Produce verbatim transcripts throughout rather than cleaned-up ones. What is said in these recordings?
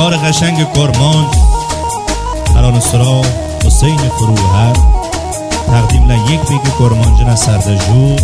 یار قشنگ کرمان ترانه سرا حسین فروهر تقدیم لیک بیگ کرمان جن سردجو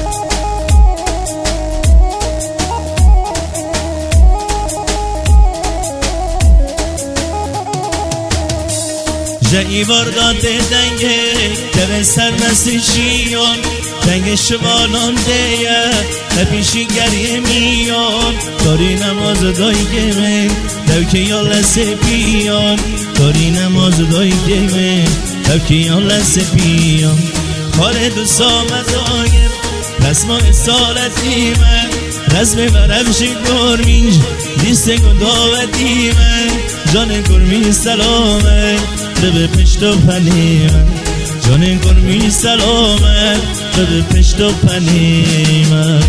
جایی واردان دنگه در سر مسیحیان دنگ شمالان دیه نپیشی گریه میان داری نماز دایی که من دوکی یا لسه پیان داری نماز دایی که من دوکی یا لسه پیان خالد و سامت آگر رسم سالتی من رسم برمشی گرمینج لیست گنداوتی من جان گرمی سلامه به پشت و پنی من جان گرمی سلامت به پشت و پنی من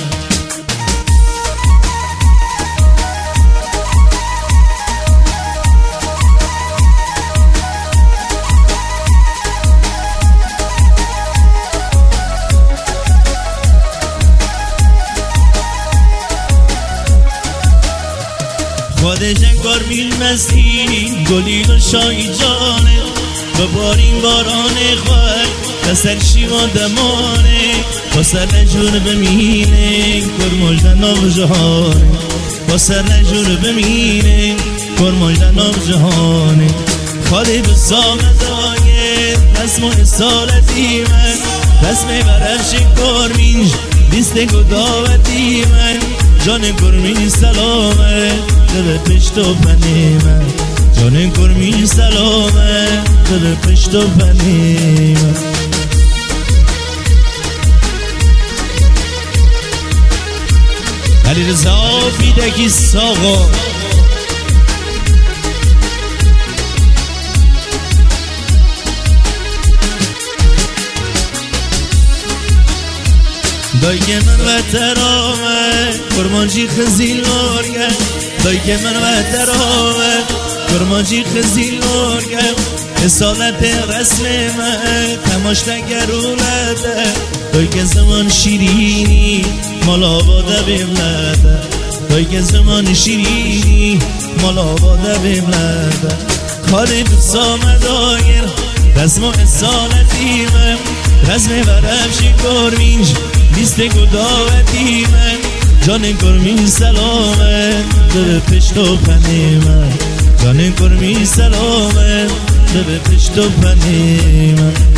خودشن گرمیل مستی گلیل و شایی جانه و بارین باران خواهد کسر شیوان دمانه کسر نجور بمینه کرمجدن آب جهانه کسر نجور بمینه کرمجدن آب جهانه خالی بسامت آگه رسم و اصالتی من رسم برفش کرمینج لیست گداوتی من جان کرمی سلامه به پشت و پنی من جان کرمی سلامه به پشت و پنی من علی رضا فیدکی ساقا دایی که من و ترامه کرمانجی خزیل نورگه دایی که من و ترامه کرمانجی خزیل نورگه اصالت رسم من تماشتگر اولده دایی که زمان شیرینی مال آباده بملده دایی که زمان شیرینی مال آباده بملده خالی بسامد آگر رسم و اصالتی من رسم برفشی کرمینج لیست گداوتی من جان کرمی سلامت به پشت و پنی من جان کرمی سلامت به پشت و پنی من